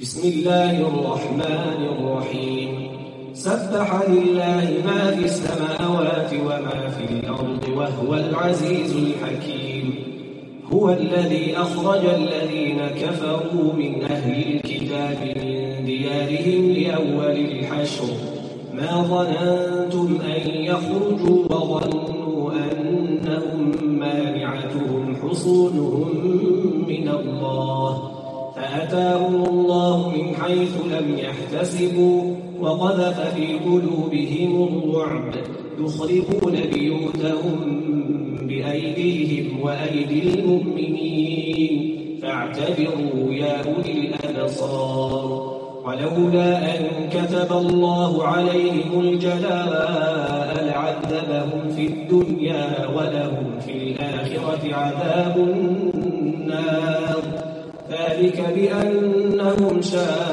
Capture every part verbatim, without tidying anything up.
بسم الله الرحمن الرحيم سبح لله ما في السماوات وما في الأرض وهو العزيز الحكيم هو الذي أخرج الذين كفروا من أهل الكتاب من ديارهم لأول الحشر ما ظننتم أن يخرجوا وظنوا أنهم مانعتهم حصونهم من الله فأتاهم الله من حيث لم يحتسبوا وقذف في قلوبهم الرعب يخربون بيوتهم بأيديهم وأيدي المؤمنين فاعتبروا يا أولي الأبصار ولولا أن كتب الله عليهم الجلاء لعذبهم في الدنيا ولهم في الآخرة عذاب النار ذلك بأنهم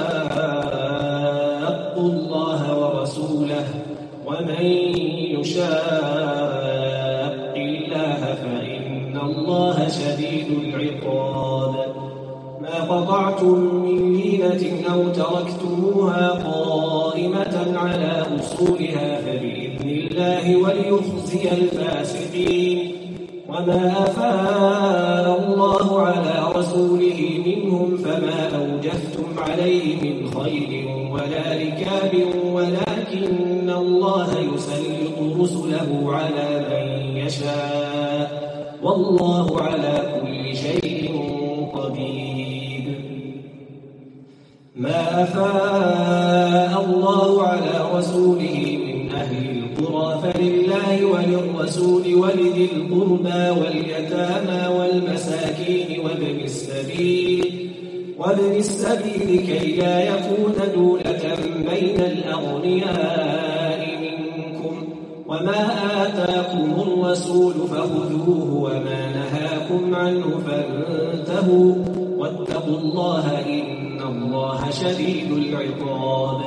شاقوا الله ورسوله ومن يشاق الله فإن الله شديد العقاب ما قطعتم من لينة أو تركتموها قائمة على أصولها فبإذن الله وليخزي الفاسقين وما أفاء الله على رسوله منهم فما أوجفتم عليه من خيل ولا ركاب ولكن الله يسلط رسله على من يشاء والله على كل شيء قدير ما أفاء الله على رسوله من أهل القرى فلله وللرسول ولذي القربى واليتامى والمساكين وابن السبيل وابن السبيل كي لا يكون دولة بين الأغنياء منكم وما آتاكم الرسول فخذوه وما نهاكم عنه فانتهوا واتقوا الله إن الله شديد العقاب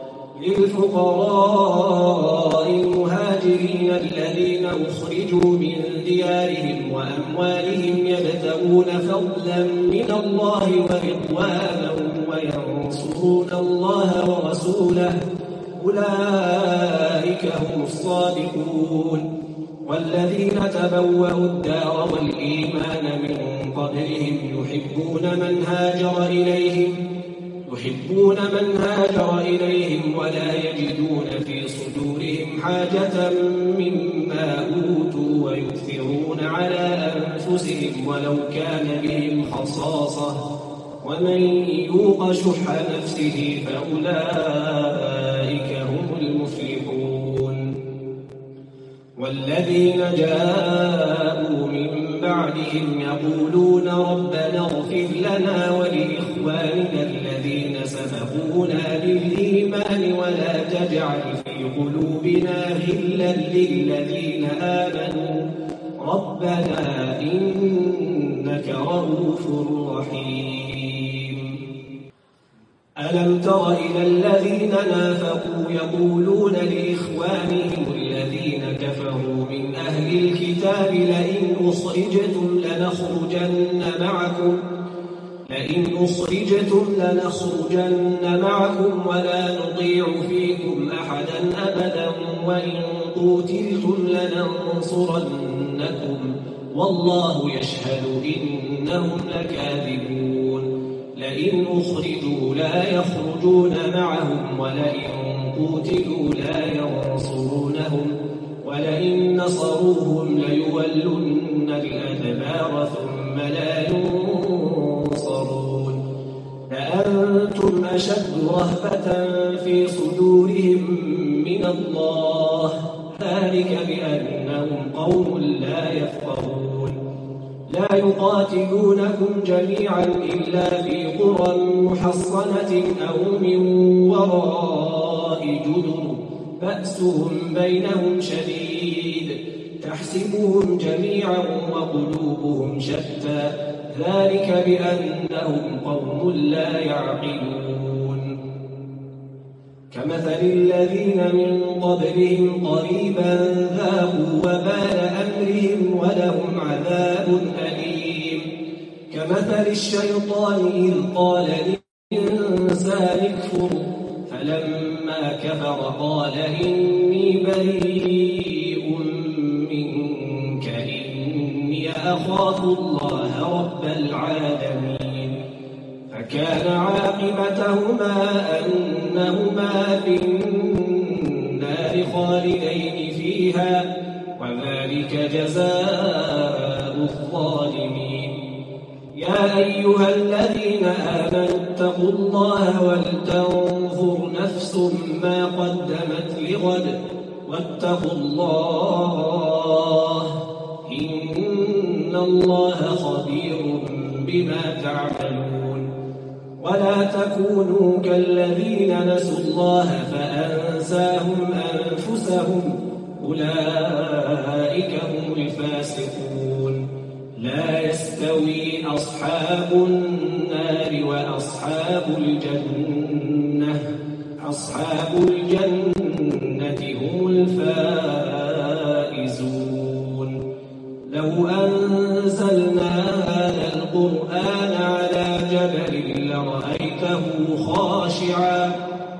للفقراء المهاجرين الذين أخرجوا من ديارهم وأموالهم يبتغون فضلا من الله ورضوانا وينصرون الله ورسوله أولئك هم الصادقون والذين تبوأوا الدار والإيمان من قبلهم يحبون من هاجر إليهم يحبون من هاجر إليهم ولا يجدون في صدورهم حاجة مما أوتوا ويؤثرون على أنفسهم ولو كان بهم خصاصة ومن يوق شح نفسه فأولئك هم المفلحون والذين جاءوا من بعدهم يقولون ربنا اغفر لنا ولإخواننا الذين سبقونا بالإيمان ولا تجعل في قلوبنا غلا للذين آمنوا ربنا إنك رؤوف رحيم ألم تر إلى الذين نافقوا يقولون لإخوانهم الذين كفروا من أهل الكتاب لئن أخرجتم لنخرجن معكم لئن أخرجتم لنخرجن معكم ولا نطيع فيكم أحدا أبدا وإن قتلتم لننصرنكم والله يشهد إنهم لكاذبون لئن أخرجوا لا يخرجون معهم ولئن قتلوا لا ينصرونهم ولئن نصروهم ليولن الأدبار ثم لا ينصرون لأنتم أشد رهبة في صدورهم من الله ذلك بأنهم قوم لا يفقهون لا يقاتلونكم جميعا إلا في قرى محصنة أو من وراء جدر بأسهم بينهم شديد تحسبهم جميعا وقلوبهم شتى ذلك بأنهم قوم لا يعقلون كمثل الذين من قبلهم قريبا ذاقوا وبال أمرهم ولهم عذاب أليم كمثل الشيطان إذ قال للإنسان الإنسان اكفر فلما كفر قال إني بريء منك إني أخاف الله رب العالمين فكان عاقبتهما أنهما في النار خالدين فيها وذلك جزاء الظالمين يا أيها الذين آمنوا اتقوا الله ولتنظر نفس ما قدمت لغد واتقوا الله إن الله خبير بما تعملون ولا تكونوا كالذين نسوا الله فأنساهم أنفسهم أولئك هم الفاسقون لا يستوي أصحاب النار وأصحاب الجنة أصحاب الجنة هم الفائزون لو أنزلنا هذا القرآن على جبل لرأيته خاشعا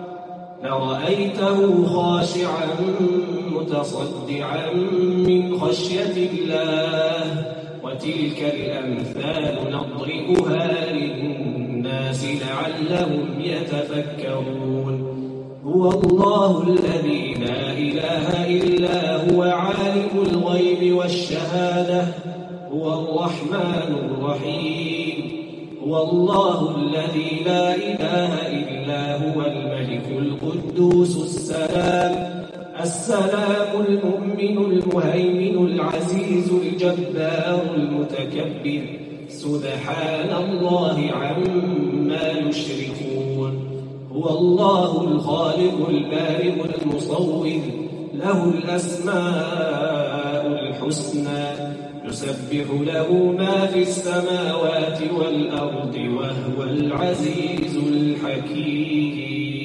لرأيته خاشعا متصدعا من خشية الله وتلك الأمثال نضربها للناس لعلهم يتفكرون هو الله الذي لا إله إلا هو عالم الغيب والشهادة هو الرحمن الرحيم هو الله الذي لا إله إلا هو الملك القدوس السلام السلام المؤمن المهيمن العزيز الجبار المتكبر سبحان الله عما يشركون هو الله الخالق البارئ المصور له الأسماء الحسنى يسبح له ما في السماوات والأرض وهو العزيز الحكيم